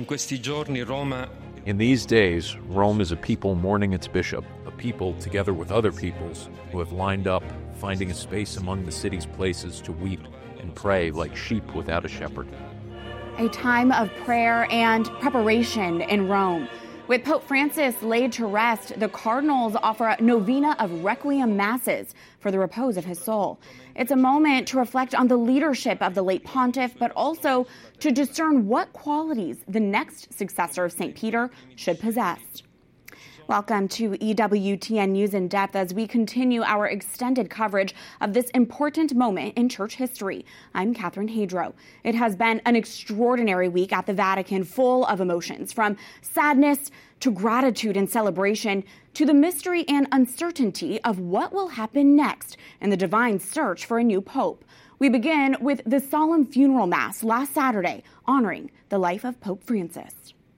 questi giorni Roma. In these days, Rome is a people mourning its bishop, a people together with other peoples who have lined up, finding a space among the city's places to weep and pray like sheep without a shepherd. A time of prayer and preparation in Rome. With Pope Francis laid to rest, the cardinals offer a novena of requiem masses for the repose of his soul. It's a moment to reflect on the leadership of the late pontiff, but also to discern what qualities the next successor of St. Peter should possess. Welcome to EWTN News in Depth as we continue our extended coverage of this important moment in church history. I'm Catherine Hadro. It has been an extraordinary week at the Vatican, full of emotions, from sadness to gratitude and celebration to the mystery and uncertainty of what will happen next in the divine search for a new pope. We begin with the solemn funeral mass last Saturday, honoring the life of Pope Francis.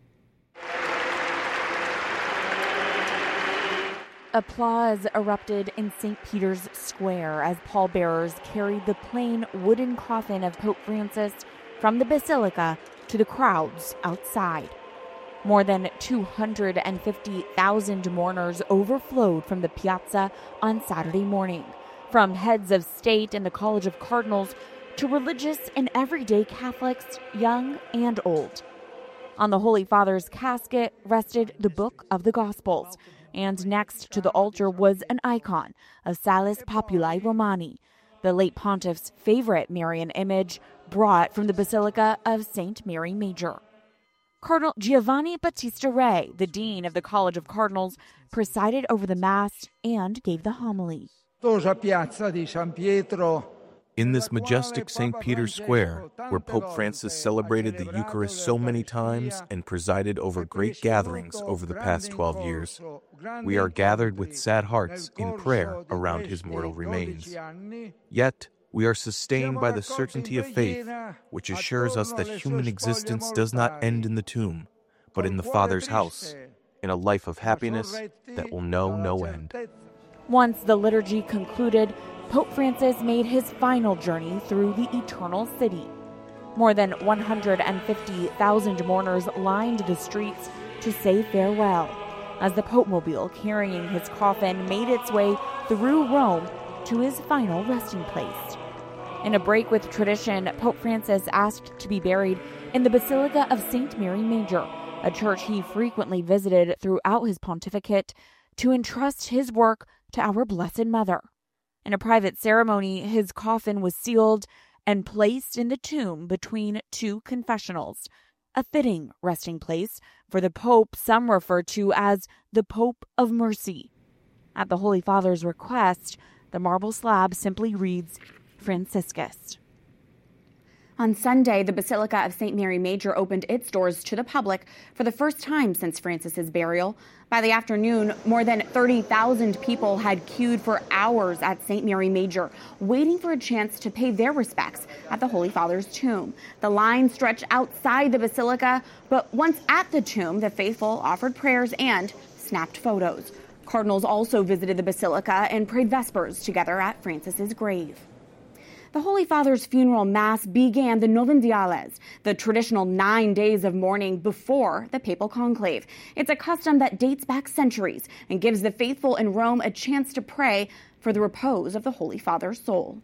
Applause erupted in St. Peter's Square as pallbearers carried the plain wooden coffin of Pope Francis from the basilica to the crowds outside. More than 250,000 mourners overflowed from the piazza on Saturday morning, from heads of state and the College of Cardinals to religious and everyday Catholics, young and old. On the Holy Father's casket rested the Book of the Gospels, and next to the altar was an icon of Salus Populi Romani, the late pontiff's favorite Marian image brought from the Basilica of St. Mary Major. Cardinal Giovanni Battista Re, the dean of the College of Cardinals, presided over the Mass and gave the homily. In this majestic St. Peter's Square, where Pope Francis celebrated the Eucharist so many times and presided over great gatherings over the past 12 years, we are gathered with sad hearts in prayer around his mortal remains. Yet, we are sustained by the certainty of faith, which assures us that human existence does not end in the tomb, but in the Father's house, in a life of happiness that will know no end. Once the liturgy concluded, Pope Francis made his final journey through the Eternal City. More than 150,000 mourners lined the streets to say farewell, as the Pope-mobile carrying his coffin made its way through Rome to his final resting place. In a break with tradition, Pope Francis asked to be buried in the Basilica of St. Mary Major, a church he frequently visited throughout his pontificate, to entrust his work to our Blessed Mother. In a private ceremony, his coffin was sealed and placed in the tomb between two confessionals, a fitting resting place for the Pope some refer to as the Pope of Mercy. At the Holy Father's request, the marble slab simply reads, Franciscus. On Sunday, the Basilica of St. Mary Major opened its doors to the public for the first time since Francis's burial. By the afternoon, more than 30,000 people had queued for hours at St. Mary Major, waiting for a chance to pay their respects at the Holy Father's tomb. The line stretched outside the basilica, but once at the tomb, the faithful offered prayers and snapped photos. Cardinals also visited the basilica and prayed Vespers together at Francis's grave. The Holy Father's funeral mass began the Novendiales, the traditional 9 days of mourning before the papal conclave. It's a custom that dates back centuries and gives the faithful in Rome a chance to pray for the repose of the Holy Father's soul.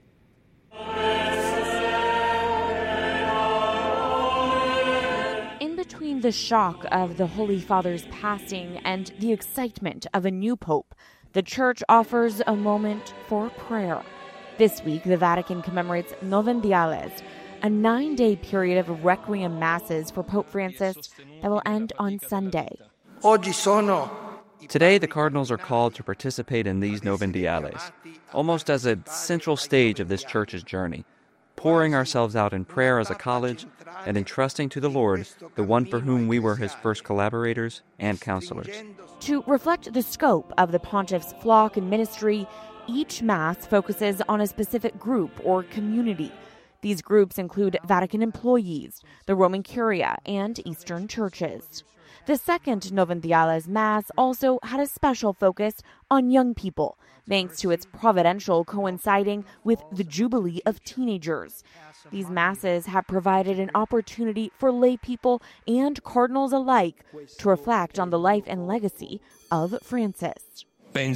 In between the shock of the Holy Father's passing and the excitement of a new pope, the Church offers a moment for prayer. This week, the Vatican commemorates Novendiales, a 9-day period of requiem masses for Pope Francis that will end on Sunday. Today, the cardinals are called to participate in these Novendiales, almost as a central stage of this church's journey, pouring ourselves out in prayer as a college and entrusting to the Lord, the one for whom we were his first collaborators and counselors. To reflect the scope of the pontiff's flock and ministry, each Mass focuses on a specific group or community. These groups include Vatican employees, the Roman Curia, and Eastern churches. The second Novendiales Mass also had a special focus on young people, thanks to its providential coinciding with the Jubilee of Teenagers. These masses have provided an opportunity for lay people and cardinals alike to reflect on the life and legacy of Francis. I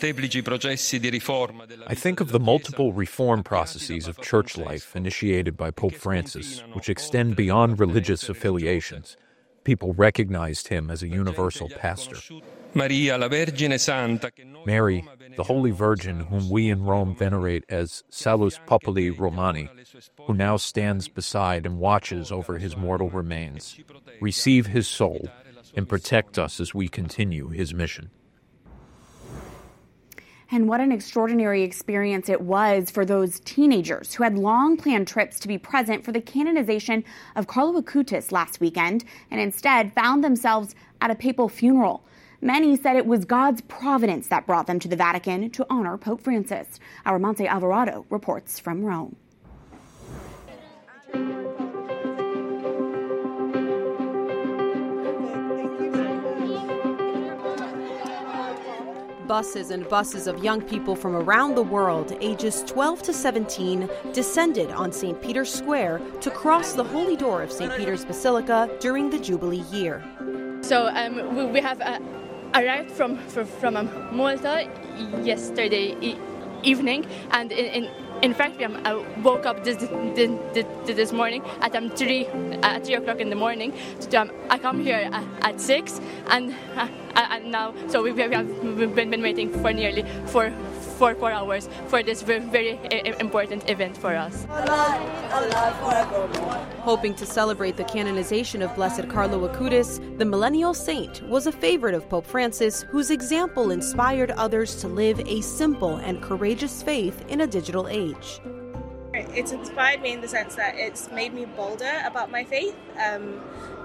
think of the multiple reform processes of church life initiated by Pope Francis, which extend beyond religious affiliations. People recognized him as a universal pastor. Mary, the Holy Virgin, whom we in Rome venerate as Salus Populi Romani, who now stands beside and watches over his mortal remains, receive his soul and protect us as we continue his mission. And what an extraordinary experience it was for those teenagers who had long planned trips to be present for the canonization of Carlo Acutis last weekend and instead found themselves at a papal funeral. Many said it was God's providence that brought them to the Vatican to honor Pope Francis. Our Monte Alvarado reports from Rome. Buses and buses of young people from around the world, ages 12 to 17, descended on St. Peter's Square to cross the Holy Door of St. Peter's Basilica during the Jubilee year. So we have arrived from Malta yesterday evening, and in fact we woke up this morning at 3 o'clock in the morning. I come here at 6, and now so we've been waiting for nearly 4 hours for this very important event for us. Hoping to celebrate the canonization of Blessed Carlo Acutis, the millennial saint was a favorite of Pope Francis, whose example inspired others to live a simple and courageous faith in a digital age. It's inspired me in the sense that it's made me bolder about my faith, and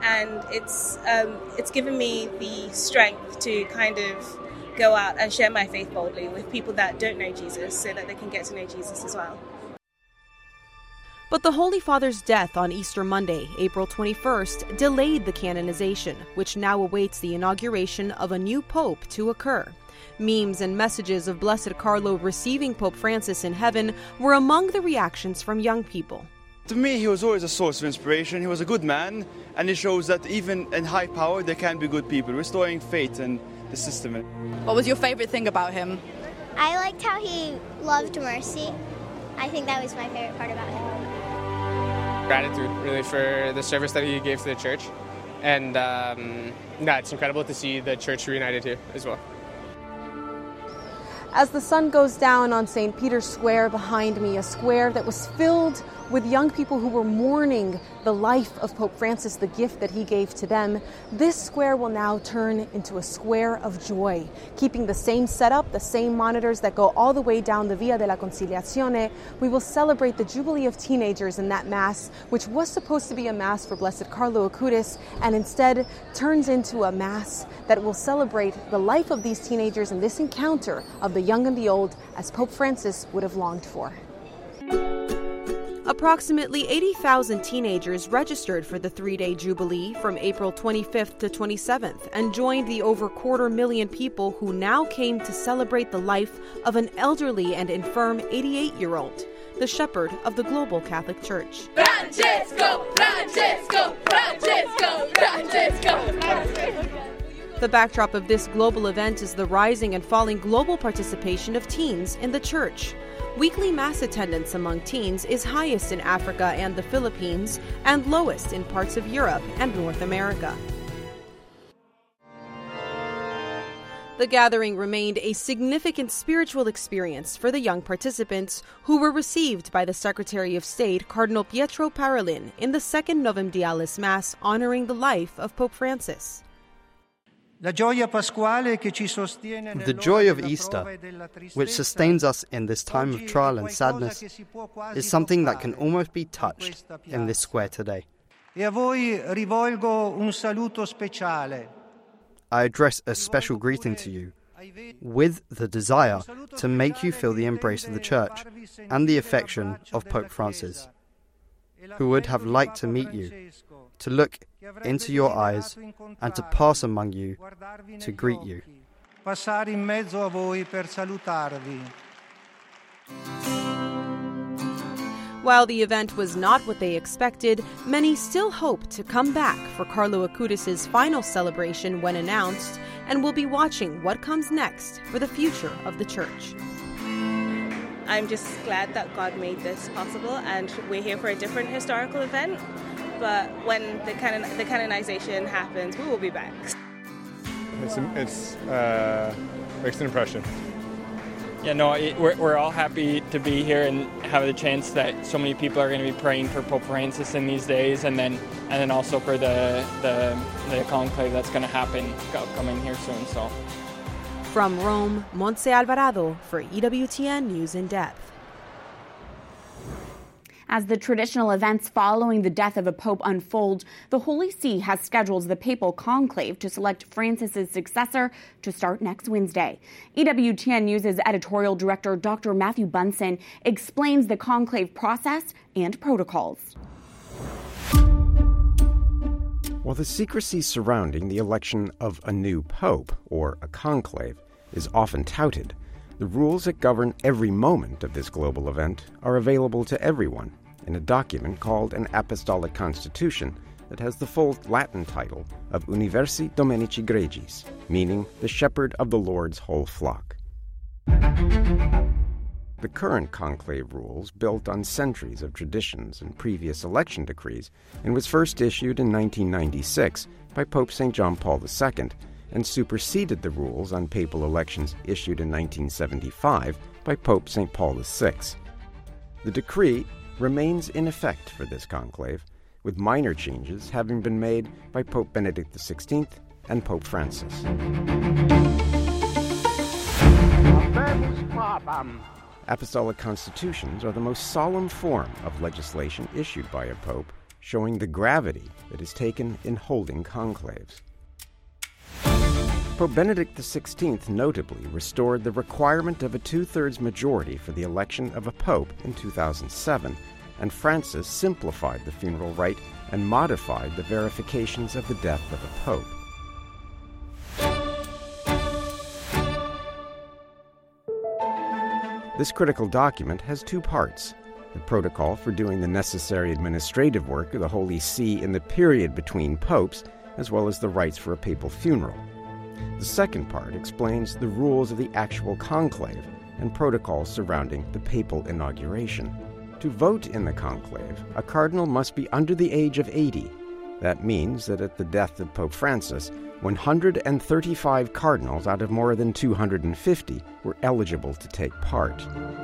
it's given me the strength to kind of go out and share my faith boldly with people that don't know Jesus so that they can get to know Jesus as well. But the Holy Father's death on Easter Monday, April 21st, delayed the canonization, which now awaits the inauguration of a new pope to occur. Memes and messages of Blessed Carlo receiving Pope Francis in heaven were among the reactions from young people. To me, he was always a source of inspiration. He was a good man, and it shows that even in high power, there can be good people, restoring faith and the system. What was your favorite thing about him? I liked how he loved mercy. I think that was my favorite part about him. Gratitude, really, for the service that he gave to the church. And it's incredible to see the church reunited here as well. As the sun goes down on St. Peter's Square behind me, a square that was filled with young people who were mourning the life of Pope Francis, the gift that he gave to them, this square will now turn into a square of joy, keeping the same setup, the same monitors that go all the way down the Via della Conciliazione. We will celebrate the Jubilee of Teenagers in that Mass, which was supposed to be a Mass for Blessed Carlo Acutis, and instead turns into a Mass that will celebrate the life of these teenagers and this encounter of the young and the old, as Pope Francis would have longed for. Approximately 80,000 teenagers registered for the three-day Jubilee from April 25th to 27th and joined the over 250,000 people who now came to celebrate the life of an elderly and infirm 88-year-old, the shepherd of the global Catholic Church. Francesco! Francesco! Francesco! Francesco! The backdrop of this global event is the rising and falling global participation of teens in the Church. Weekly Mass attendance among teens is highest in Africa and the Philippines and lowest in parts of Europe and North America. The gathering remained a significant spiritual experience for the young participants, who were received by the Secretary of State, Cardinal Pietro Parolin, in the second Novum Dialis Mass honoring the life of Pope Francis. The joy of Easter, which sustains us in this time of trial and sadness, is something that can almost be touched in this square today. I address a special greeting to you, with the desire to make you feel the embrace of the Church and the affection of Pope Francis, who would have liked to meet you, to look into your eyes and to pass among you to greet you. Passare in mezzo a voi per salutarvi. While the event was not what they expected, many still hope to come back for Carlo Acutis' final celebration when announced, and will be watching what comes next for the future of the church. I'm just glad that God made this possible, and we're here for a different historical event. But when the canonization happens, we will be back. It makes an impression. Yeah, no, we're all happy to be here and have the chance that so many people are going to be praying for Pope Francis in these days, and then also for the conclave that's going to happen coming here soon. So, from Rome, Montse Alvarado for EWTN News in Depth. As the traditional events following the death of a pope unfold, the Holy See has scheduled the papal conclave to select Francis' successor to start next Wednesday. EWTN News' editorial director Dr. Matthew Bunson explains the conclave process and protocols. While the secrecy surrounding the election of a new pope, or a conclave, is often touted, the rules that govern every moment of this global event are available to everyone in a document called an Apostolic Constitution that has the full Latin title of Universi Dominici Gregis, meaning the shepherd of the Lord's whole flock. The current conclave rules built on centuries of traditions and previous election decrees and was first issued in 1996 by Pope St. John Paul II and superseded the rules on papal elections issued in 1975 by Pope St. Paul VI. The decree remains in effect for this conclave, with minor changes having been made by Pope Benedict XVI and Pope Francis. Apostolic constitutions are the most solemn form of legislation issued by a pope, showing the gravity that is taken in holding conclaves. Pope Benedict XVI notably restored the requirement of a two-thirds majority for the election of a pope in 2007, and Francis simplified the funeral rite and modified the verifications of the death of a pope. This critical document has two parts: the protocol for doing the necessary administrative work of the Holy See in the period between popes, as well as the rites for a papal funeral. The second part explains the rules of the actual conclave and protocols surrounding the papal inauguration. To vote in the conclave, a cardinal must be under the age of 80. That means that at the death of Pope Francis, 135 cardinals out of more than 250 were eligible to take part.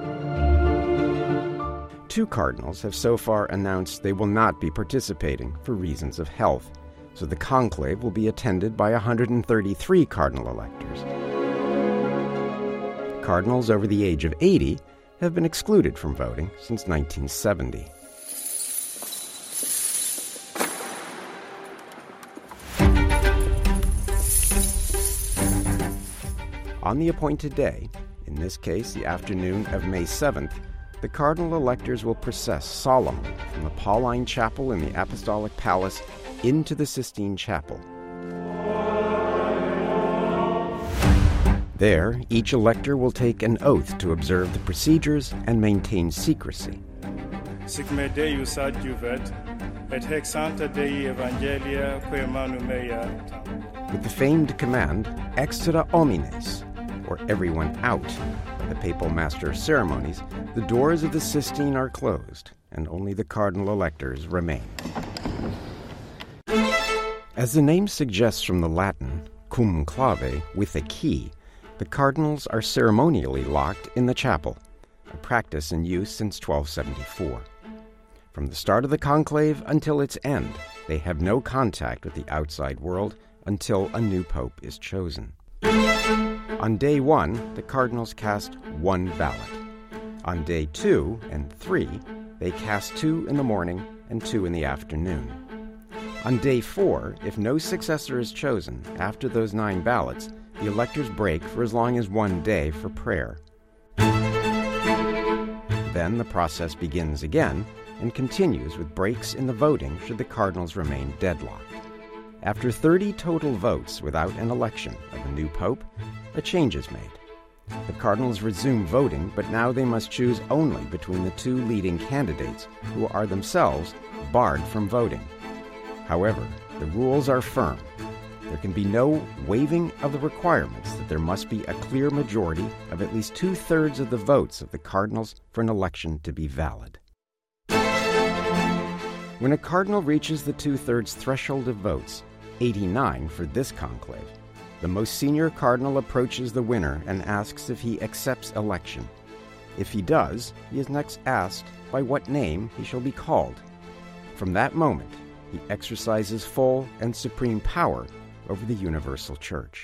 2 cardinals have so far announced they will not be participating for reasons of health, so the conclave will be attended by 133 cardinal electors. Cardinals over the age of 80 have been excluded from voting since 1970. On the appointed day, in this case the afternoon of May 7th, the cardinal electors will process solemnly from the Pauline Chapel in the Apostolic Palace into the Sistine Chapel. There, each elector will take an oath to observe the procedures and maintain secrecy. Sic me Deus adjuvet, et haec sancta Dei Evangelia quae manum meat. With the famed command, extra homines, or everyone out, by the papal master of ceremonies, the doors of the Sistine are closed, and only the cardinal electors remain. As the name suggests from the Latin, cum clave, with a key, the cardinals are ceremonially locked in the chapel, a practice in use since 1274. From the start of the conclave until its end, they have no contact with the outside world until a new pope is chosen. On day 1, the cardinals cast 1 ballot. On day 2 and 3, they cast 2 in the morning and 2 in the afternoon. On day 4, if no successor is chosen after those 9 ballots, the electors break for as long as 1 day for prayer. Then the process begins again, and continues with breaks in the voting should the Cardinals remain deadlocked. After 30 total votes without an election of a new pope, a change is made. The Cardinals resume voting, but now they must choose only between the two leading candidates, who are themselves barred from voting. However, the rules are firm. There can be no waiving of the requirements that there must be a clear majority of at least 2/3 of the votes of the Cardinals for an election to be valid. When a Cardinal reaches the 2/3 threshold of votes, 89 for this conclave, the most senior Cardinal approaches the winner and asks if he accepts election. If he does, he is next asked by what name he shall be called. From that moment, he exercises full and supreme power over the universal church.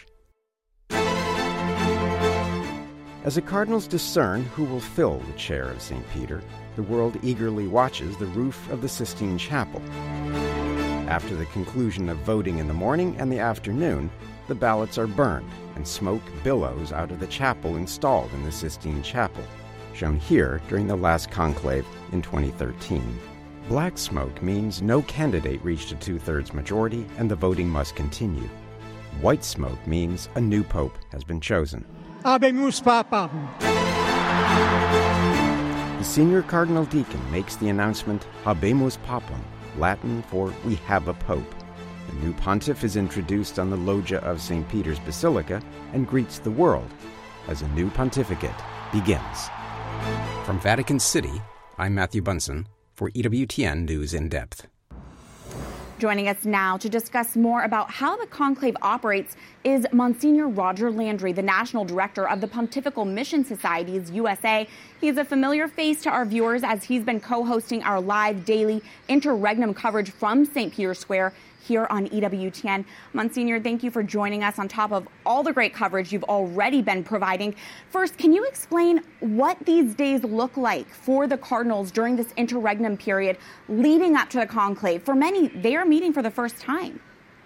As the Cardinals discern who will fill the chair of St. Peter, the world eagerly watches the roof of the Sistine Chapel. After the conclusion of voting in the morning and the afternoon, the ballots are burned and smoke billows out of the chapel installed in the Sistine Chapel, shown here during the last conclave in 2013. Black smoke means no candidate reached a 2/3 majority and the voting must continue. White smoke means a new pope has been chosen. Habemus Papam. The senior Cardinal Deacon makes the announcement, Habemus Papam, Latin for we have a pope. The new pontiff is introduced on the loggia of St. Peter's Basilica and greets the world as a new pontificate begins. From Vatican City, I'm Matthew Bunson for EWTN News in Depth. Joining us now to discuss more about how the conclave operates is Monsignor Roger Landry, the National Director of the Pontifical Mission Societies USA. He's a familiar face to our viewers as he's been co-hosting our live daily interregnum coverage from St. Peter's Square here on EWTN. Monsignor, thank you for joining us on top of all the great coverage you've already been providing. First, can you explain what these days look like for the Cardinals during this interregnum period leading up to the conclave? For many, they are meeting for the first time.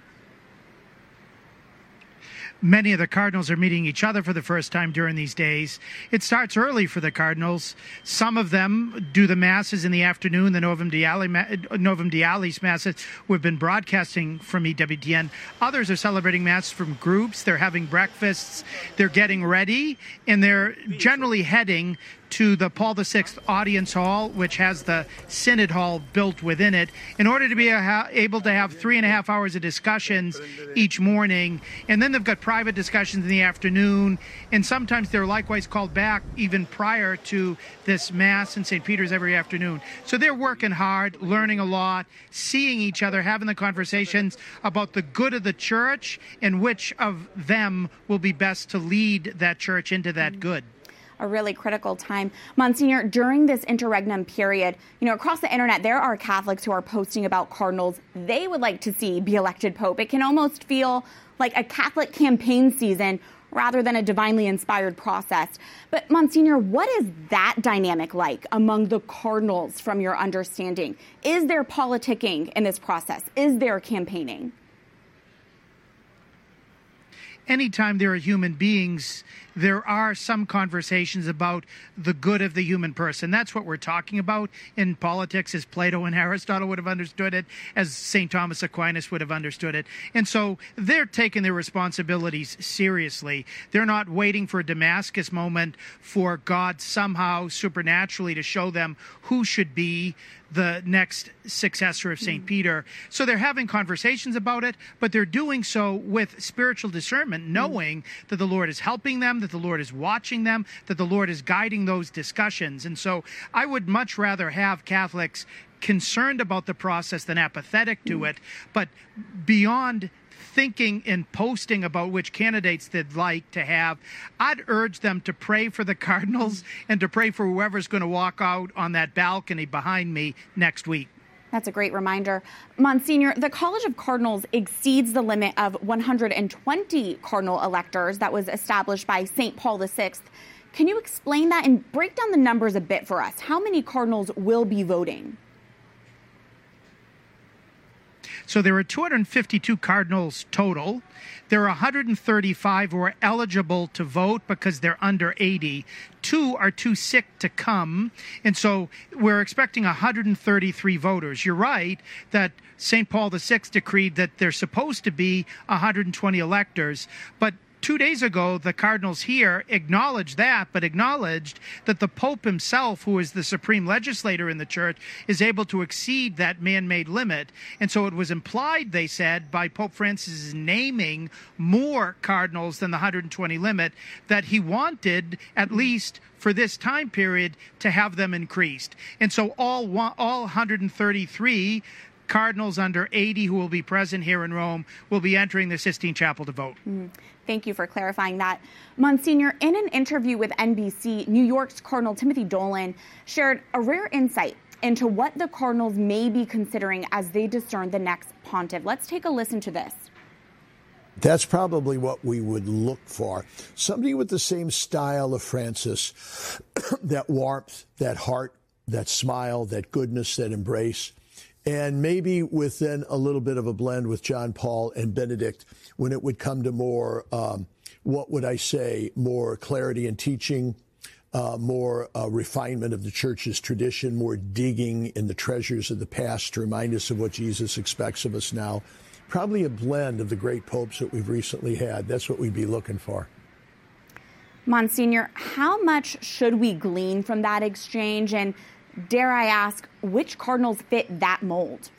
Many of the Cardinals are meeting each other for the first time during these days. It starts early for the Cardinals. Some of them do the masses in the afternoon, the Novum Dialis masses we've been broadcasting from EWTN. Others are celebrating mass from groups. They're having breakfasts. They're getting ready, and they're generally heading to the Paul VI Audience Hall, which has the Synod Hall built within it, in order to be able to have 3.5 hours of discussions each morning. And then they've got private discussions in the afternoon, and sometimes they're likewise called back even prior to this Mass in St. Peter's every afternoon. So they're working hard, learning a lot, seeing each other, having the conversations about the good of the church and which of them will be best to lead that church into that good. A really critical time. Monsignor, during this interregnum period, across the internet, there are Catholics who are posting about cardinals they would like to see be elected pope. It can almost feel like a Catholic campaign season rather than a divinely inspired process. But Monsignor, what is that dynamic like among the cardinals from your understanding? Is there politicking in this process? Is there campaigning? Anytime there are human beings, there are some conversations about the good of the human person. That's what we're talking about in politics, as Plato and Aristotle would have understood it, as St. Thomas Aquinas would have understood it. And so they're taking their responsibilities seriously. They're not waiting for a Damascus moment for God somehow supernaturally to show them who should be the next successor of St. Peter. So they're having conversations about it, but they're doing so with spiritual discernment, knowing that the Lord is helping them, that the Lord is watching them, that the Lord is guiding those discussions. And so I would much rather have Catholics concerned about the process than apathetic to it, but beyond thinking and posting about which candidates they'd like to have, I'd urge them to pray for the Cardinals and to pray for whoever's going to walk out on that balcony behind me next week. That's a great reminder. Monsignor, the College of Cardinals exceeds the limit of 120 cardinal electors that was established by St. Paul VI. Can you explain that and break down the numbers a bit for us? How many cardinals will be voting? So there are 252 cardinals total. There are 135 who are eligible to vote because they're under 80. 2 are too sick to come, and so we're expecting 133 voters. You're right that St. Paul VI decreed that there's supposed to be 120 electors, but 2 days ago, the cardinals here acknowledged that, but acknowledged that the Pope himself, who is the supreme legislator in the church, is able to exceed that man-made limit. And so it was implied, they said, by Pope Francis naming more cardinals than the 120 limit, that he wanted, at least for this time period, to have them increased. And so all 133 cardinals under 80 who will be present here in Rome will be entering the Sistine Chapel to vote. Thank you for clarifying that. Monsignor, in an interview with NBC, New York's Cardinal Timothy Dolan shared a rare insight into what the cardinals may be considering as they discern the next pontiff. Let's take a listen to this. That's probably what we would look for. Somebody with the same style of Francis, that warmth, that heart, that smile, that goodness, that embrace. And maybe within a little bit of a blend with John Paul and Benedict when it would come to more, more clarity in teaching, more refinement of the church's tradition, more digging in the treasures of the past to remind us of what Jesus expects of us now. Probably a blend of the great popes that we've recently had. That's what we'd be looking for. Monsignor, how much should we glean from that exchange? And dare I ask, which cardinals fit that mold?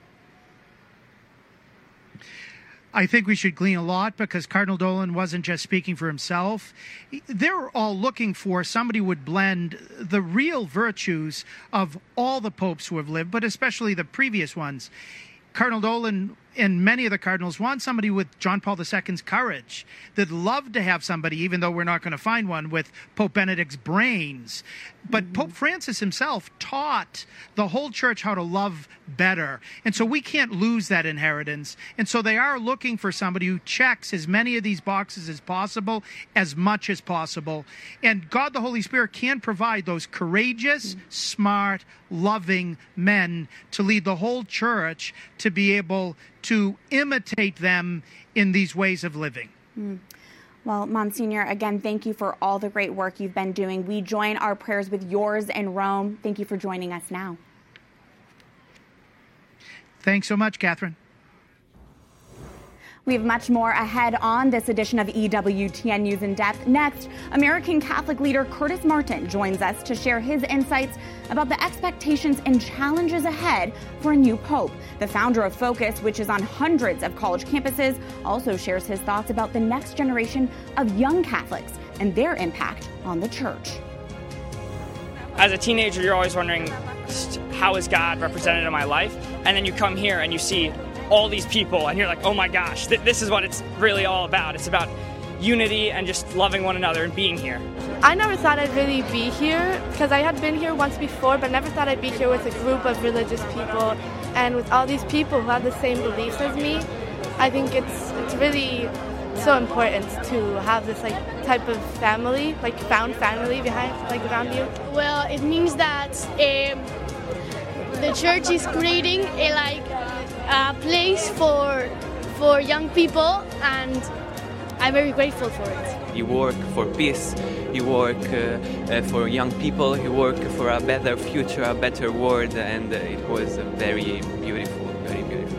I think we should glean a lot because Cardinal Dolan wasn't just speaking for himself. They're all looking for somebody who would blend the real virtues of all the popes who have lived, but especially the previous ones. Cardinal Dolan and many of the cardinals want somebody with John Paul II's courage. They'd love to have somebody, even though we're not going to find one, with Pope Benedict's brains. But Pope Francis himself taught the whole church how to love better. And so we can't lose that inheritance. And so they are looking for somebody who checks as many of these boxes as possible, as much as possible. And God the Holy Spirit can provide those courageous, smart, loving men to lead the whole church to be able to imitate them in these ways of living. Well, Monsignor, again, thank you for all the great work you've been doing. We join our prayers with yours in Rome. Thank you for joining us now. Thanks so much, Catherine. We have much more ahead on this edition of EWTN News in Depth. Next, American Catholic leader Curtis Martin joins us to share his insights about the expectations and challenges ahead for a new pope. The founder of Focus, which is on hundreds of college campuses, also shares his thoughts about the next generation of young Catholics and their impact on the church. As a teenager, you're always wondering, how is God represented in my life? And then you come here and you see all these people, and you're like, oh my gosh, this is what it's really all about. It's about unity and just loving one another and being here. I never thought I'd really be here because I had been here once before, but never thought I'd be here with a group of religious people and with all these people who have the same beliefs as me. I think it's really so important to have this type of family, found family behind, around you. Well, it means that the church is creating a place for young people, and I'm very grateful for it. You work for peace, you work for young people, you work for a better future, a better world, and it was very beautiful, very beautiful.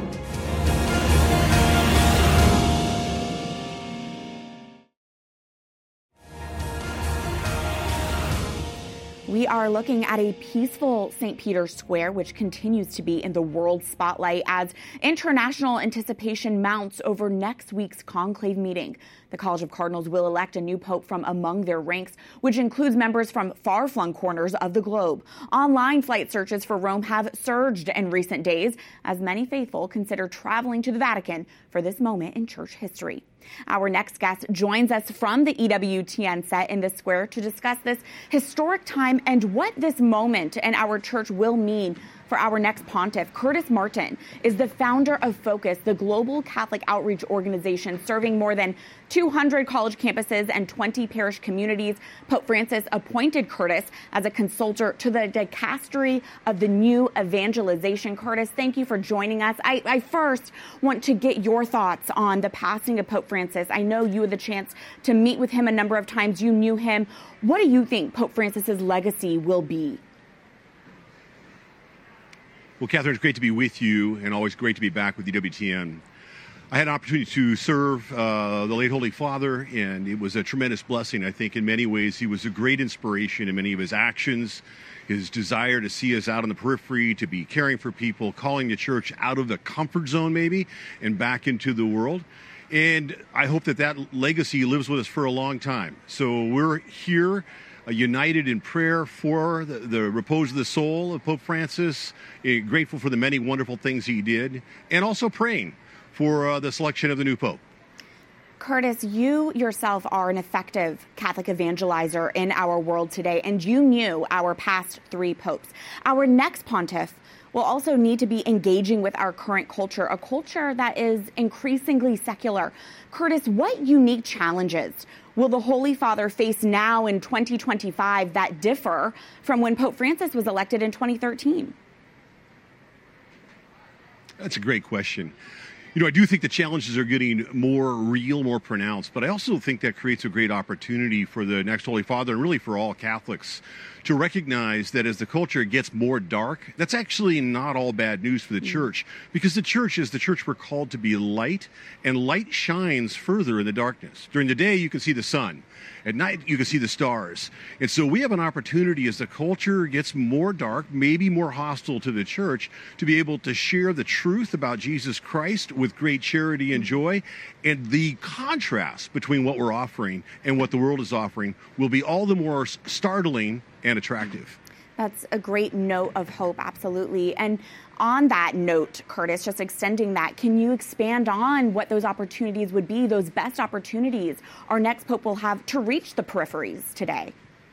We are looking at a peaceful St. Peter's Square, which continues to be in the world spotlight as international anticipation mounts over next week's conclave meeting. The College of Cardinals will elect a new pope from among their ranks, which includes members from far-flung corners of the globe. Online flight searches for Rome have surged in recent days as many faithful consider traveling to the Vatican for this moment in church history. Our next guest joins us from the EWTN set in the square to discuss this historic time and what this moment in our church will mean for our next pontiff. Curtis Martin is the founder of Focus, the global Catholic outreach organization serving more than 200 college campuses and 20 parish communities. Pope Francis appointed Curtis as a consultor to the dicastery of the new evangelization. Curtis, thank you for joining us. I first want to get your thoughts on the passing of Pope Francis. I know you had the chance to meet with him a number of times. You knew him. What do you think Pope Francis's legacy will be? Well, Catherine, it's great to be with you and always great to be back with EWTN. I had an opportunity to serve the late Holy Father, and it was a tremendous blessing. I think in many ways he was a great inspiration in many of his actions, his desire to see us out on the periphery, to be caring for people, calling the church out of the comfort zone maybe and back into the world. And I hope that that legacy lives with us for a long time. So we're here united in prayer for the repose of the soul of Pope Francis, grateful for the many wonderful things he did, and also praying for the selection of the new Pope. Curtis, you yourself are an effective Catholic evangelizer in our world today, and you knew our past three popes. Our next pontiff will also need to be engaging with our current culture, a culture that is increasingly secular. Curtis, what unique challenges will the Holy Father face now in 2025 that differ from when Pope Francis was elected in 2013? That's a great question. You know, I do think the challenges are getting more real, more pronounced, but I also think that creates a great opportunity for the next Holy Father and really for all Catholics to recognize that as the culture gets more dark, that's actually not all bad news for the church, because the church is the church we're called to be light, and light shines further in the darkness. During the day, you can see the sun. At night, you can see the stars. And so we have an opportunity as the culture gets more dark, maybe more hostile to the church, to be able to share the truth about Jesus Christ with great charity and joy. And the contrast between what we're offering and what the world is offering will be all the more startling and attractive. That's a great note of hope, absolutely. And on that note, Curtis, just extending that, can you expand on what those opportunities would be, those best opportunities our next Pope will have to reach the peripheries today?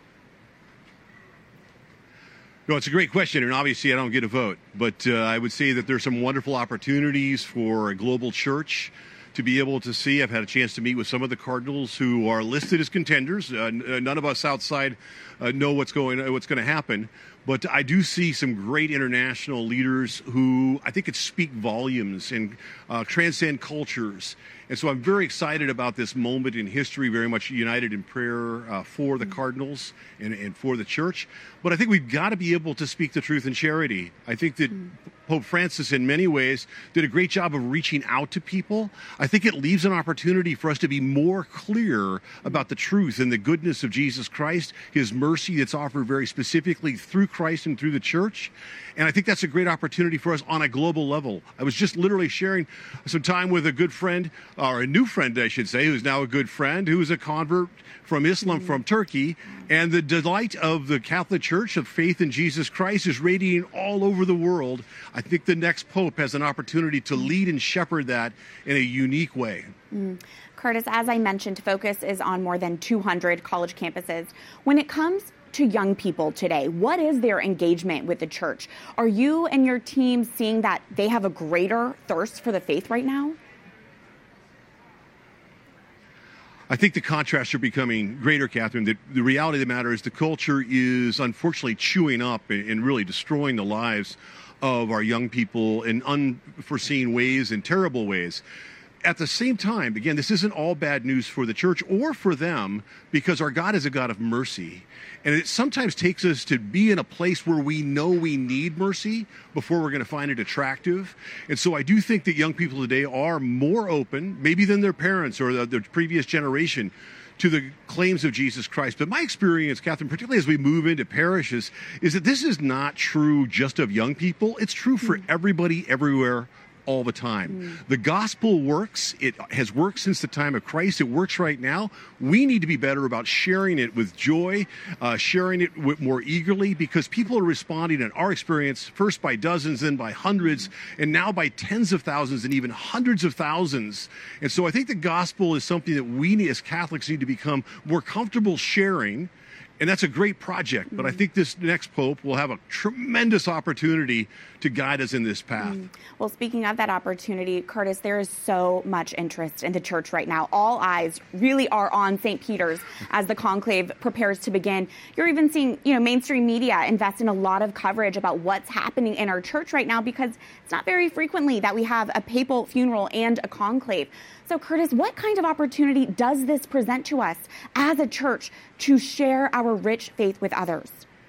No, it's a great question, and obviously I don't get a vote, but I would say that there's some wonderful opportunities for a global church to be able to see. I've had a chance to meet with some of the cardinals who are listed as contenders. None of us outside know what's going to happen, but I do see some great international leaders who I think could speak volumes and transcend cultures. And so I'm very excited about this moment in history, very much united in prayer for the cardinals and for the church. But I think we've got to be able to speak the truth in charity. I think that Pope Francis, in many ways, did a great job of reaching out to people. I think it leaves an opportunity for us to be more clear about the truth and the goodness of Jesus Christ, his mercy that's offered very specifically through Christ and through the church. And I think that's a great opportunity for us on a global level. I was just literally sharing some time with a good friend, or a new friend, I should say, who's now a good friend, who is a convert from Islam from Turkey. And the delight of the Catholic Church of faith in Jesus Christ is radiating all over the world. I think the next Pope has an opportunity to lead and shepherd that in a unique way. Curtis, as I mentioned, Focus is on more than 200 college campuses. When it comes to young people today, what is their engagement with the church? Are you and your team seeing that they have a greater thirst for the faith right now? I think the contrasts are becoming greater, Catherine. The reality of the matter is the culture is unfortunately chewing up and really destroying the lives of our young people in unforeseen ways and terrible ways. At the same time, again, this isn't all bad news for the church or for them, because our God is a God of mercy. And it sometimes takes us to be in a place where we know we need mercy before we're going to find it attractive. And so I do think that young people today are more open, maybe than their parents or the previous generation, to the claims of Jesus Christ. But my experience, Catherine, particularly as we move into parishes, is that this is not true just of young people. It's true for everybody, everywhere, all the time. The gospel works. It has worked since the time of Christ. It works right now. We need to be better about sharing it with joy, sharing it more eagerly, because people are responding in our experience first by dozens, then by hundreds, and now by tens of thousands and even hundreds of thousands. And so I think the gospel is something that we as Catholics need to become more comfortable sharing, And that's a great project, but I think this next Pope will have a tremendous opportunity to guide us in this path. Well, speaking of that opportunity, Curtis, there is so much interest in the church right now. All eyes really are on St. Peter's as the conclave prepares to begin. You're even seeing, mainstream media invest in a lot of coverage about what's happening in our church right now, because it's not very frequently that we have a papal funeral and a conclave. So, Curtis, what kind of opportunity does this present to us as a church to share our rich faith with others?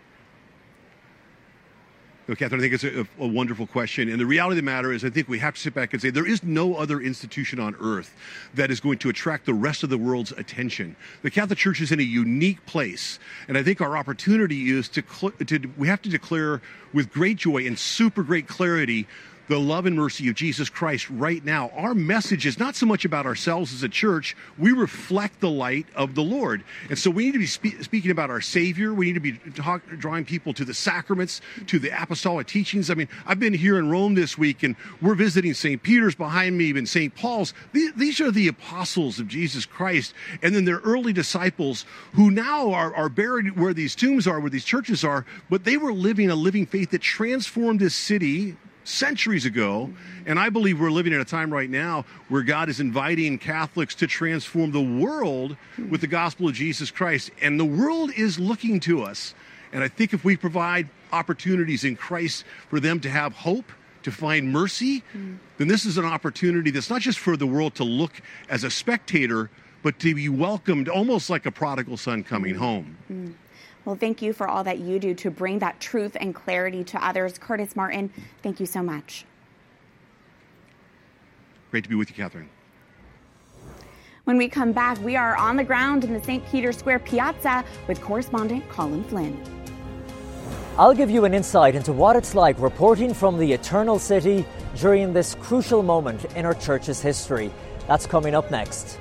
No, Catherine, I think it's a wonderful question. And the reality of the matter is I think we have to sit back and say there is no other institution on earth that is going to attract the rest of the world's attention. The Catholic Church is in a unique place. And I think our opportunity is we have to declare with great joy and super great clarity the love and mercy of Jesus Christ right now. Our message is not so much about ourselves as a church. We reflect the light of the Lord. And so we need to be speaking about our Savior. We need to be drawing people to the sacraments, to the apostolic teachings. I mean, I've been here in Rome this week, and we're visiting St. Peter's behind me, and St. Paul's. These are the apostles of Jesus Christ. And then their early disciples who now are buried where these tombs are, where these churches are, but they were living a living faith that transformed this city centuries ago. And I believe we're living in a time right now where God is inviting Catholics to transform the world with the gospel of Jesus Christ. And the world is looking to us. And I think if we provide opportunities in Christ for them to have hope, to find mercy, then this is an opportunity that's not just for the world to look as a spectator, but to be welcomed almost like a prodigal son coming home. Well, thank you for all that you do to bring that truth and clarity to others. Curtis Martin, thank you so much. Great to be with you, Catherine. When we come back, we are on the ground in the St. Peter's Square Piazza with correspondent Colin Flynn. I'll give you an insight into what it's like reporting from the Eternal City during this crucial moment in our church's history. That's coming up next.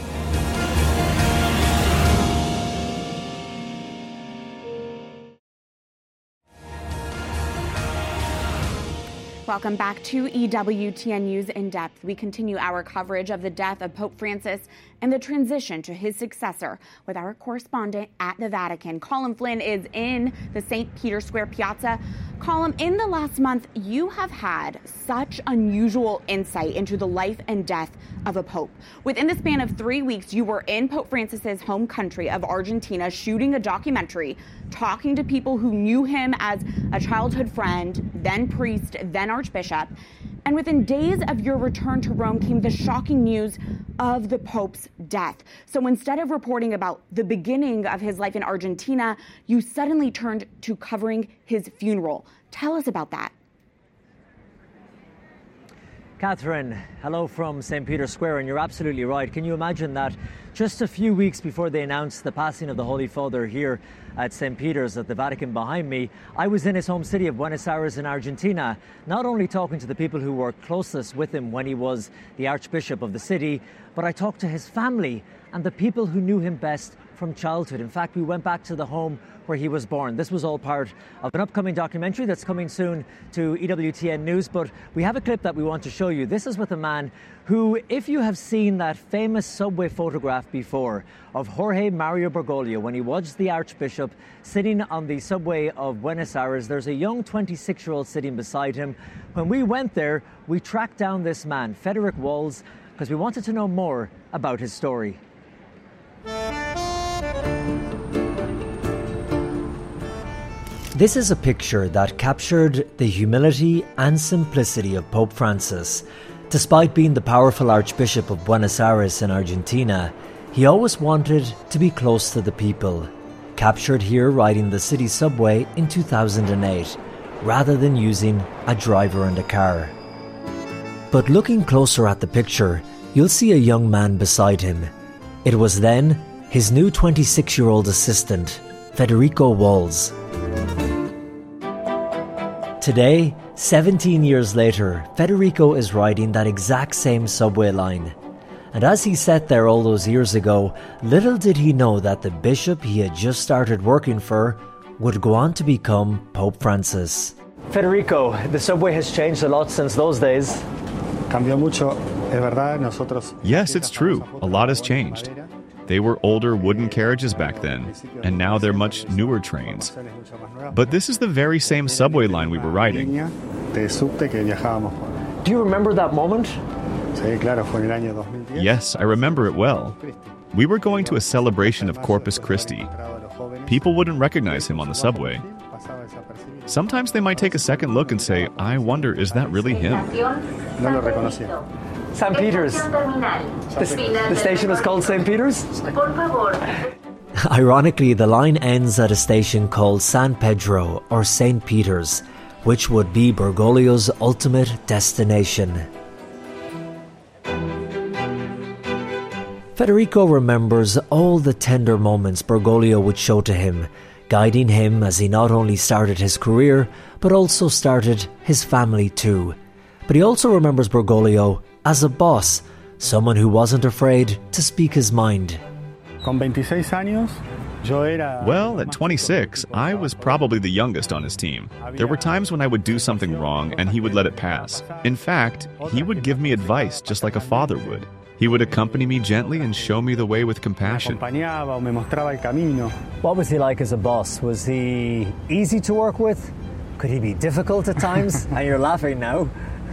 Welcome back to EWTN News in Depth. We continue our coverage of the death of Pope Francis and the transition to his successor with our correspondent at the Vatican. Colin Flynn is in the St. Peter's Square Piazza. Colin, in the last month, you have had such unusual insight into the life and death of a pope. Within the span of 3 weeks, you were in Pope Francis's home country of Argentina shooting a documentary, talking to people who knew him as a childhood friend, then priest, then archbishop. And within days of your return to Rome came the shocking news of the Pope's death. So instead of reporting about the beginning of his life in Argentina, you suddenly turned to covering his funeral. Tell us about that. Catherine, hello from St. Peter's Square, and you're absolutely right. Can you imagine that just a few weeks before they announced the passing of the Holy Father here at St. Peter's at the Vatican behind me, I was in his home city of Buenos Aires in Argentina, not only talking to the people who were closest with him when he was the Archbishop of the city, but I talked to his family and the people who knew him best from childhood. In fact, we went back to the home where he was born. This was all part of an upcoming documentary that's coming soon to EWTN News, but we have a clip that we want to show you. This is with a man who, if you have seen that famous subway photograph before of Jorge Mario Bergoglio when he was the Archbishop sitting on the subway of Buenos Aires, there's a young 26-year-old sitting beside him. When we went there, we tracked down this man, Frederick Walls, because we wanted to know more about his story. This is a picture that captured the humility and simplicity of Pope Francis. Despite being the powerful Archbishop of Buenos Aires in Argentina, he always wanted to be close to the people. Captured here riding the city subway in 2008, rather than using a driver and a car. But looking closer at the picture, you'll see a young man beside him. It was then his new 26-year-old assistant, Federico Walls. Today, 17 years later, Federico is riding that exact same subway line. And as he sat there all those years ago, little did he know that the bishop he had just started working for would go on to become Pope Francis. Federico, the subway has changed a lot since those days. Yes, it's true. A lot has changed. They were older wooden carriages back then, and now they're much newer trains. But this is the very same subway line we were riding. Do you remember that moment? Yes, I remember it well. We were going to a celebration of Corpus Christi. People wouldn't recognize him on the subway. Sometimes they might take a second look and say, I wonder, is that really him? St. Peter's. The station was called St. Peter's? Ironically, the line ends at a station called San Pedro or St. Peter's, which would be Bergoglio's ultimate destination. Federico remembers all the tender moments Bergoglio would show to him, guiding him as he not only started his career, but also started his family too. But he also remembers Bergoglio as a boss, someone who wasn't afraid to speak his mind. Well, at 26, I was probably the youngest on his team. There were times when I would do something wrong and he would let it pass. In fact, he would give me advice just like a father would. He would accompany me gently and show me the way with compassion. What was he like as a boss? Was he easy to work with? Could he be difficult at times? And you're laughing now.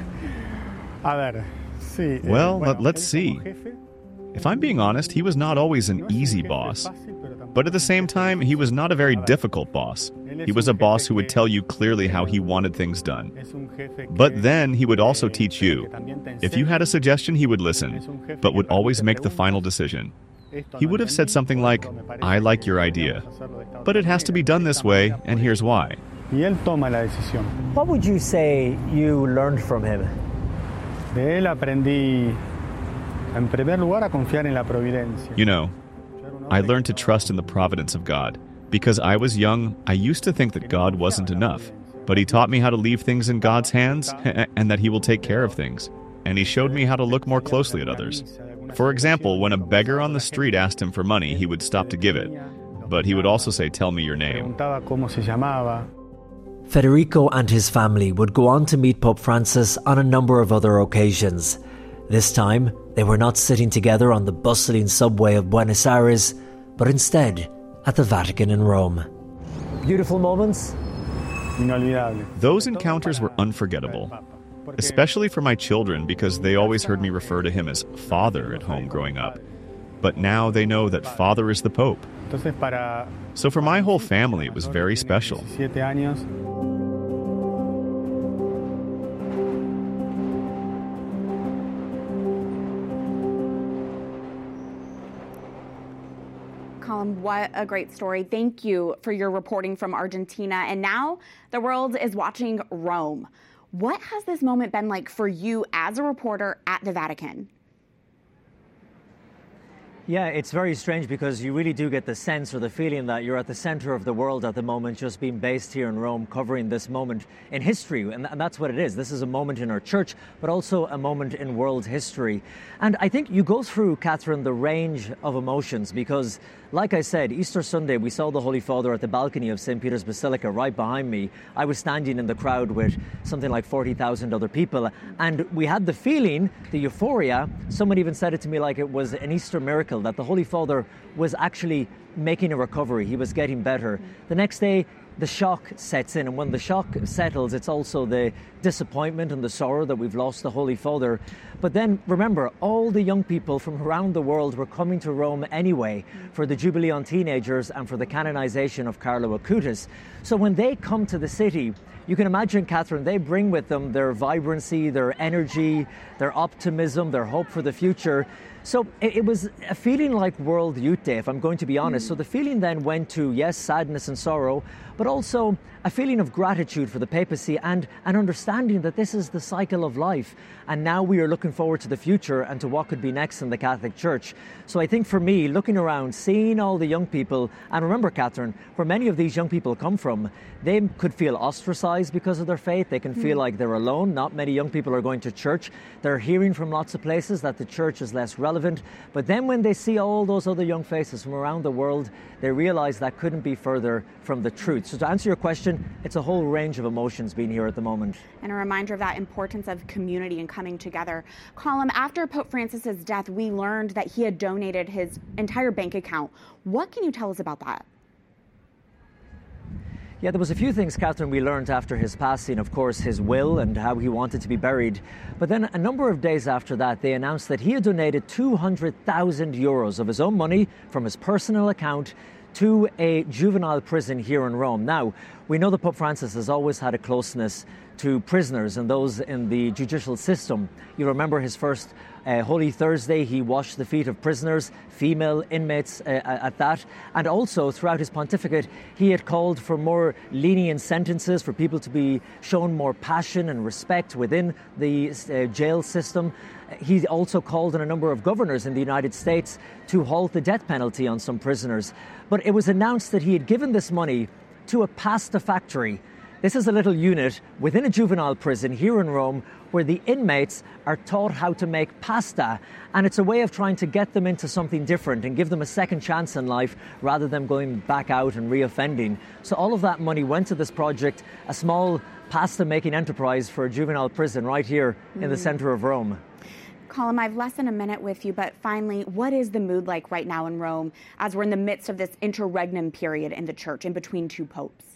Well, let's see. If I'm being honest, he was not always an easy boss. But at the same time, he was not a very difficult boss. He was a boss who would tell you clearly how he wanted things done. But then he would also teach you. If you had a suggestion, he would listen, but would always make the final decision. He would have said something like, I like your idea, but it has to be done this way, and here's why. What would you say you learned from him? You know, I learned to trust in the providence of God. Because I was young, I used to think that God wasn't enough. But he taught me how to leave things in God's hands and that he will take care of things. And he showed me how to look more closely at others. For example, when a beggar on the street asked him for money, he would stop to give it. But he would also say, tell me your name. Federico and his family would go on to meet Pope Francis on a number of other occasions. This time, they were not sitting together on the bustling subway of Buenos Aires, but instead at the Vatican in Rome. Beautiful moments? Those encounters were unforgettable, especially for my children because they always heard me refer to him as Father at home growing up. But now they know that Father is the Pope. So for my whole family, it was very special. Colin, what a great story. Thank you for your reporting from Argentina. And now the world is watching Rome. What has this moment been like for you as a reporter at the Vatican? Yeah, it's very strange because you really do get the sense or the feeling that you're at the center of the world at the moment, just being based here in Rome, covering this moment in history. And that's what it is. This is a moment in our church, but also a moment in world history. And I think you go through, Catherine, the range of emotions because, like I said, Easter Sunday, we saw the Holy Father at the balcony of St. Peter's Basilica right behind me. I was standing in the crowd with something like 40,000 other people. And we had the feeling, the euphoria, someone even said it to me like it was an Easter miracle, that the Holy Father was actually making a recovery. He was getting better. The next day, the shock sets in, and when the shock settles, it's also the disappointment and the sorrow that we've lost the Holy Father. But then, remember, all the young people from around the world were coming to Rome anyway for the Jubilee on Teenagers and for the canonization of Carlo Acutis. So when they come to the city, you can imagine, Catherine, they bring with them their vibrancy, their energy, their optimism, their hope for the future. So it was a feeling like World Youth Day, if I'm going to be honest. So the feeling then went to, yes, sadness and sorrow, but also a feeling of gratitude for the papacy and an understanding that this is the cycle of life. And now we are looking forward to the future and to what could be next in the Catholic Church. So I think for me, looking around, seeing all the young people, and remember, Catherine, where many of these young people come from, they could feel ostracized because of their faith. They can feel like they're alone. Not many young people are going to church. They're hearing from lots of places that the church is less relevant. But then when they see all those other young faces from around the world, they realize that couldn't be further from the truth. So to answer your question, it's a whole range of emotions being here at the moment. And a reminder of that importance of community and coming together. Colm, after Pope Francis's death, we learned that he had donated his entire bank account. What can you tell us about that? Yeah, there was a few things, Catherine, we learned after his passing. Of course, his will and how he wanted to be buried. But then a number of days after that, they announced that he had donated 200,000 euros of his own money from his personal account to a juvenile prison here in Rome. Now, we know that Pope Francis has always had a closeness to prisoners and those in the judicial system. You remember his first Holy Thursday, he washed the feet of prisoners, female inmates at that. And also throughout his pontificate, he had called for more lenient sentences, for people to be shown more passion and respect within the jail system. He also called on a number of governors in the United States to halt the death penalty on some prisoners. But it was announced that he had given this money to a pasta factory. This is a little unit within a juvenile prison here in Rome where the inmates are taught how to make pasta. And it's a way of trying to get them into something different and give them a second chance in life rather than going back out and reoffending. So all of that money went to this project, a small pasta-making enterprise for a juvenile prison right here in the center of Rome. Colm, I have less than a minute with you, but finally, what is the mood like right now in Rome as we're in the midst of this interregnum period in the church in between two popes?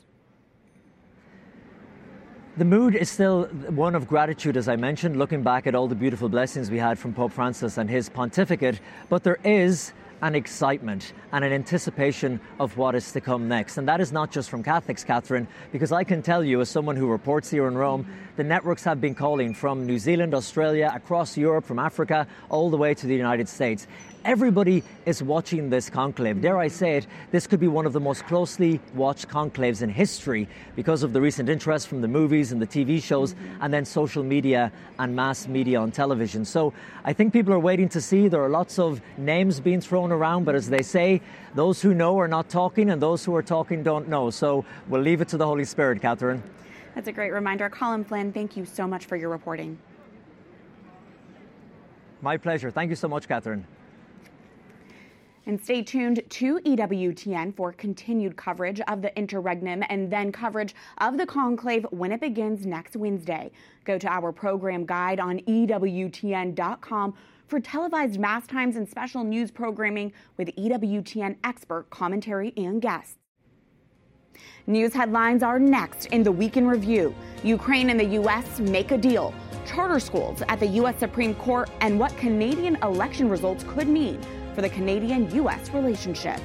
The mood is still one of gratitude, as I mentioned, looking back at all the beautiful blessings we had from Pope Francis and his pontificate. But there is an excitement and an anticipation of what is to come next. And that is not just from Catholics, Catherine, because I can tell you, as someone who reports here in Rome, the networks have been calling from New Zealand, Australia, across Europe, from Africa, all the way to the United States. Everybody is watching this conclave. Dare I say it, this could be one of the most closely watched conclaves in history because of the recent interest from the movies and the TV shows and then social media and mass media on television. So I think people are waiting to see. There are lots of names being thrown around, but as they say, those who know are not talking and those who are talking don't know. So we'll leave it to the Holy Spirit, Catherine. That's a great reminder. Colm Flynn, thank you so much for your reporting. My pleasure. Thank you so much, Catherine. And stay tuned to EWTN for continued coverage of the interregnum and then coverage of the conclave when it begins next Wednesday. Go to our program guide on EWTN.com for televised Mass times and special news programming with EWTN expert commentary and guests. News headlines are next in the Week in Review. Ukraine and the U.S. make a deal. Charter schools at the U.S. Supreme Court and what Canadian election results could mean for the Canadian-U.S. relationship.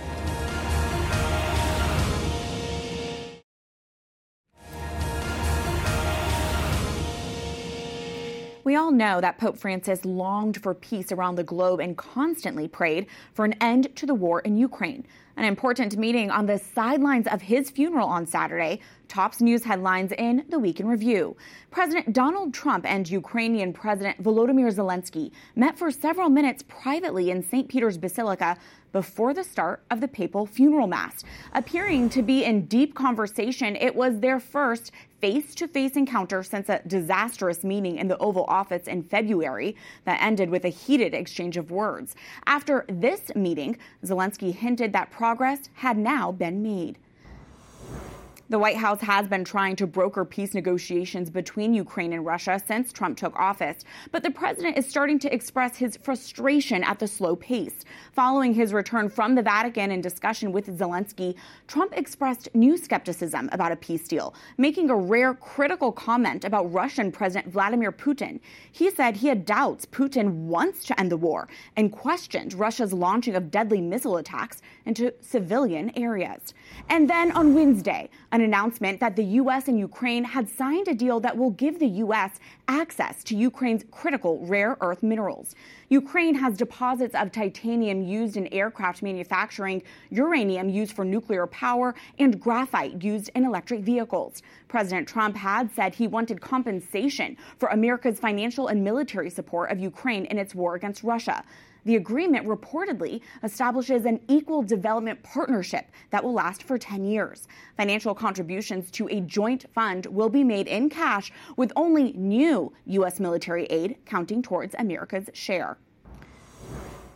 We all know that Pope Francis longed for peace around the globe and constantly prayed for an end to the war in Ukraine. An important meeting on the sidelines of his funeral on Saturday tops news headlines in the Week in Review. President Donald Trump and Ukrainian President Volodymyr Zelensky met for several minutes privately in St. Peter's Basilica before the start of the papal funeral mass. Appearing to be in deep conversation, it was their first face-to-face encounter since a disastrous meeting in the Oval Office in February that ended with a heated exchange of words. After this meeting, Zelensky hinted that progress had now been made. The White House has been trying to broker peace negotiations between Ukraine and Russia since Trump took office, but the president is starting to express his frustration at the slow pace. Following his return from the Vatican in discussion with Zelensky, Trump expressed new skepticism about a peace deal, making a rare critical comment about Russian President Vladimir Putin. He said he had doubts Putin wants to end the war and questioned Russia's launching of deadly missile attacks into civilian areas. And then on Wednesday, an announcement that the U.S. and Ukraine had signed a deal that will give the U.S. access to Ukraine's critical rare earth minerals. Ukraine has deposits of titanium used in aircraft manufacturing, uranium used for nuclear power, and graphite used in electric vehicles. President Trump had said he wanted compensation for America's financial and military support of Ukraine in its war against Russia. The agreement reportedly establishes an equal development partnership that will last for 10 years. Financial contributions to a joint fund will be made in cash, with only new U.S. military aid counting towards America's share.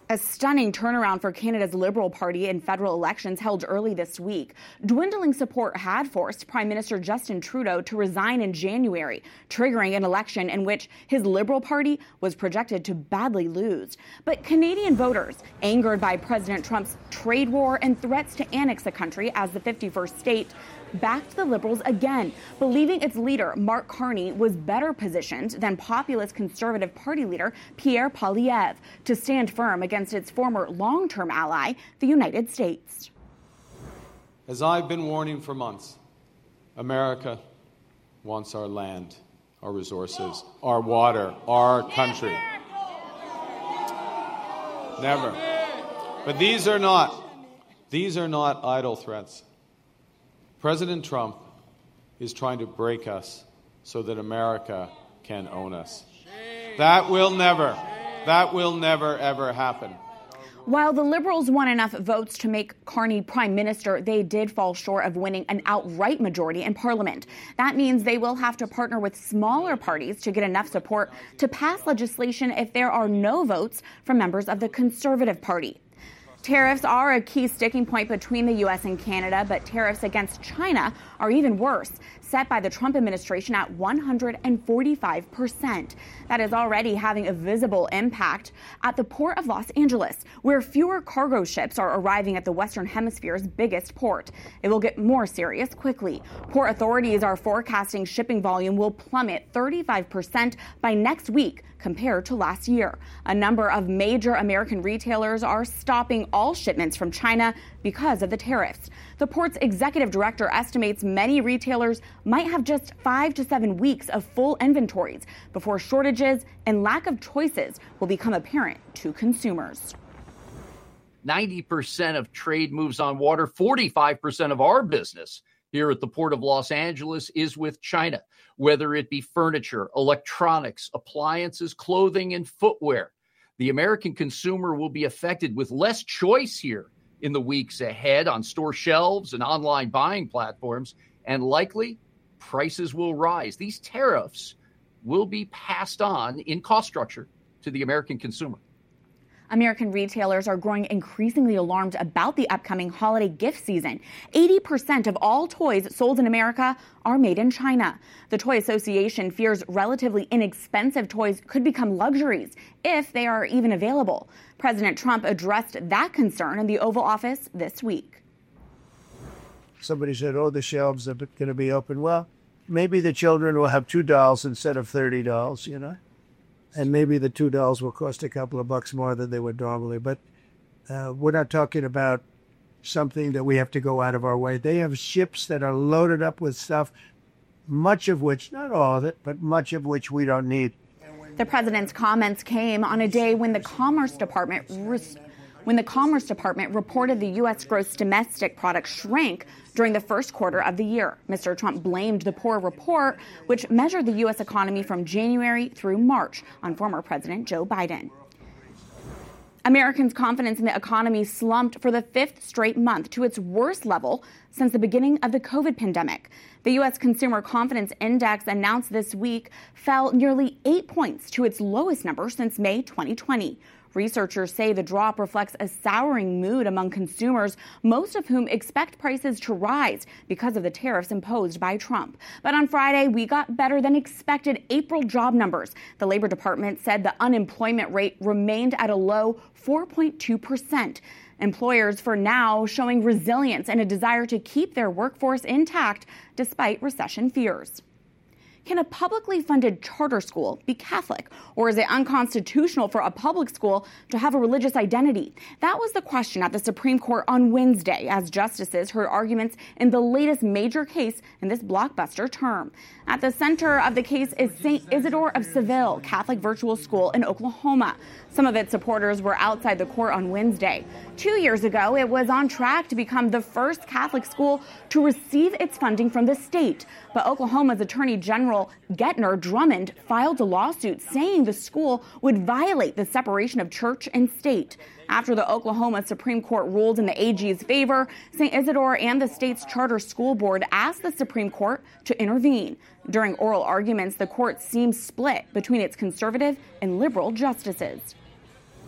A stunning turnaround for Canada's Liberal Party in federal elections held early this week. Dwindling support had forced Prime Minister Justin Trudeau to resign in January, triggering an election in which his Liberal Party was projected to badly lose. But Canadian voters, angered by President Trump's trade war and threats to annex the country as the 51st state, backed the Liberals again, believing its leader, Mark Carney, was better positioned than populist Conservative Party leader Pierre Poilievre to stand firm against its former long-term ally, the United States. As I've been warning for months, America wants our land, our resources, our water, our country. Never. But these are not idle threats. President Trump is trying to break us so that America can own us. That will never, ever happen. While the Liberals won enough votes to make Carney prime minister, they did fall short of winning an outright majority in Parliament. That means they will have to partner with smaller parties to get enough support to pass legislation if there are no votes from members of the Conservative Party. Tariffs are a key sticking point between the U.S. and Canada, but tariffs against China are even worse, set by the Trump administration at 145%. That is already having a visible impact at the Port of Los Angeles, where fewer cargo ships are arriving at the Western Hemisphere's biggest port. It will get more serious quickly. Port authorities are forecasting shipping volume will plummet 35% by next week compared to last year. A number of major American retailers are stopping all shipments from China because of the tariffs. The port's executive director estimates many retailers might have just 5 to 7 weeks of full inventories before shortages and lack of choices will become apparent to consumers. 90% of trade moves on water. 45% of our business here at the Port of Los Angeles is with China, whether it be furniture, electronics, appliances, clothing, and footwear. The American consumer will be affected with less choice here in the weeks ahead on store shelves and online buying platforms, and likely prices will rise. These tariffs will be passed on in cost structure to the American consumer. American retailers are growing increasingly alarmed about the upcoming holiday gift season. 80% of all toys sold in America are made in China. The Toy Association fears relatively inexpensive toys could become luxuries if they are even available. President Trump addressed that concern in the Oval Office this week. Somebody said, the shelves are going to be open. Well, maybe the children will have $2 instead of $30, you know. And maybe the $2 will cost a couple of bucks more than they would normally. But we're not talking about something that we have to go out of our way. They have ships that are loaded up with stuff, much of which, not all of it, but much of which we don't need. The president's comments came on a day when the Commerce Department reported the U.S. gross domestic product shrank during the first quarter of the year. Mr. Trump blamed the poor report, which measured the U.S. economy from January through March, on former President Joe Biden. Americans' confidence in the economy slumped for the 5th straight month to its worst level since the beginning of the COVID pandemic. The U.S. Consumer Confidence Index announced this week fell nearly 8 points to its lowest number since May 2020. Researchers say the drop reflects a souring mood among consumers, most of whom expect prices to rise because of the tariffs imposed by Trump. But on Friday, we got better than expected April job numbers. The Labor Department said the unemployment rate remained at a low 4.2%. Employers for now showing resilience and a desire to keep their workforce intact despite recession fears. Can a publicly funded charter school be Catholic, or is it unconstitutional for a public school to have a religious identity? That was the question at the Supreme Court on Wednesday as justices heard arguments in the latest major case in this blockbuster term. At the center of the case is St. Isidore of Seville Catholic Virtual School in Oklahoma. Some of its supporters were outside the court on Wednesday. 2 years ago, it was on track to become the first Catholic school to receive its funding from the state. But Oklahoma's Attorney General Getner Drummond filed a lawsuit saying the school would violate the separation of church and state. After the Oklahoma Supreme Court ruled in the AG's favor, St. Isidore and the state's charter school board asked the Supreme Court to intervene. During oral arguments, the court seemed split between its conservative and liberal justices.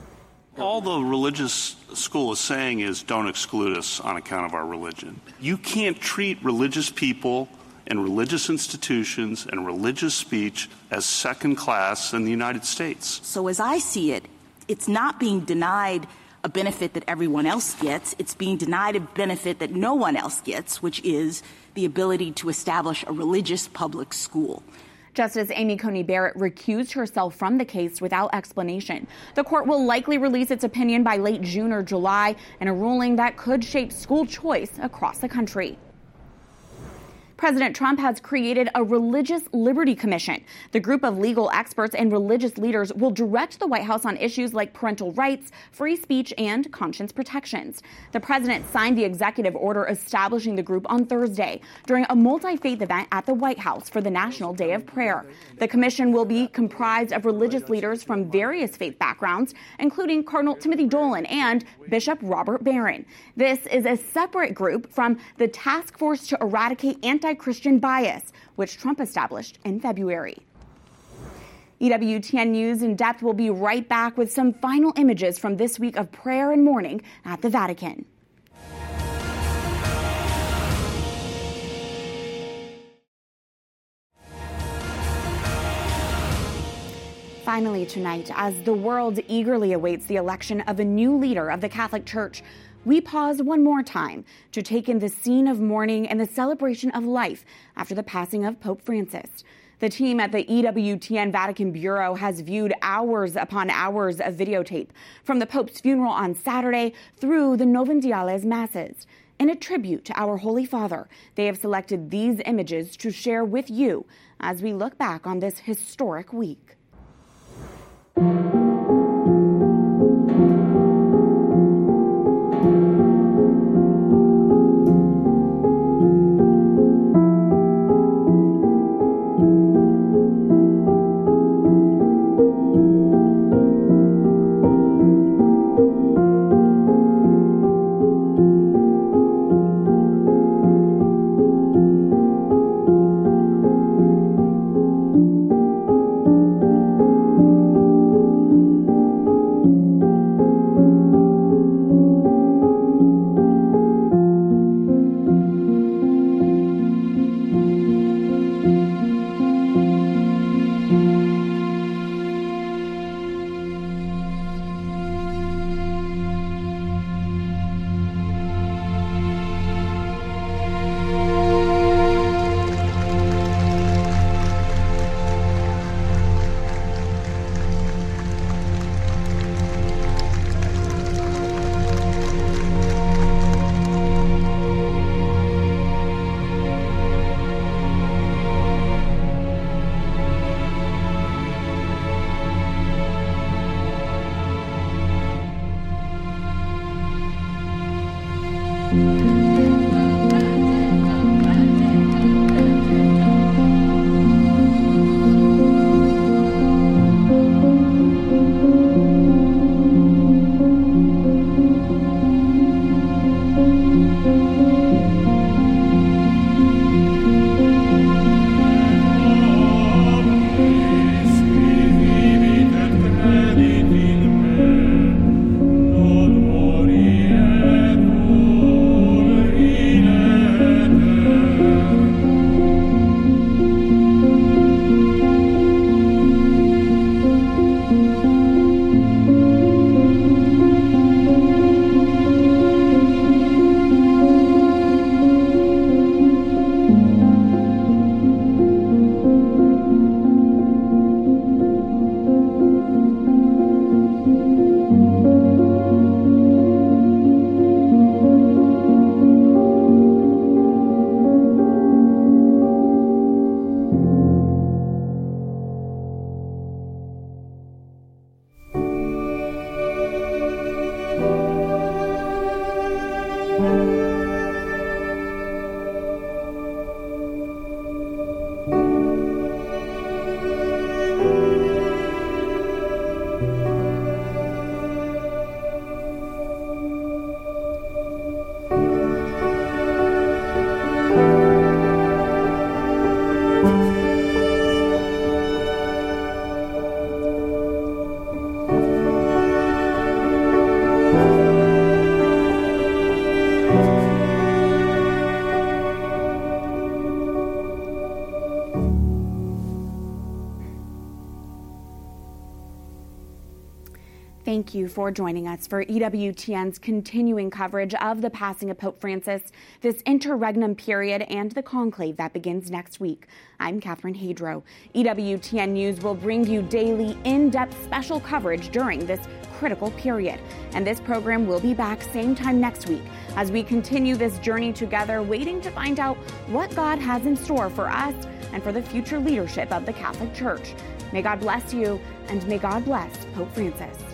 All the religious school is saying is don't exclude us on account of our religion. You can't treat religious people and religious institutions and religious speech as second class in the United States. So as I see it, it's not being denied a benefit that everyone else gets. It's being denied a benefit that no one else gets, which is the ability to establish a religious public school. Justice Amy Coney Barrett recused herself from the case without explanation. The court will likely release its opinion by late June or July in a ruling that could shape school choice across the country. President Trump has created a Religious Liberty Commission. The group of legal experts and religious leaders will direct the White House on issues like parental rights, free speech, and conscience protections. The president signed the executive order establishing the group on Thursday during a multi-faith event at the White House for the National Day of Prayer. The commission will be comprised of religious leaders from various faith backgrounds, including Cardinal Timothy Dolan and Bishop Robert Barron. This is a separate group from the Task Force to Eradicate Anti-Christian Bias, which Trump established in February. EWTN News in Depth will be right back with some final images from this week of prayer and mourning at the Vatican. Finally tonight, as the world eagerly awaits the election of a new leader of the Catholic Church, we pause one more time to take in the scene of mourning and the celebration of life after the passing of Pope Francis. The team at the EWTN Vatican Bureau has viewed hours upon hours of videotape from the Pope's funeral on Saturday through the Novendiales Masses. In a tribute to our Holy Father, they have selected these images to share with you as we look back on this historic week. thank you for joining us for EWTN's continuing coverage of the passing of Pope Francis, this interregnum period, and the conclave that begins next week. I'm Catherine Hadro. EWTN News will bring you daily, in-depth special coverage during this critical period. And this program will be back same time next week as we continue this journey together, waiting to find out what God has in store for us and for the future leadership of the Catholic Church. May God bless you, and may God bless Pope Francis.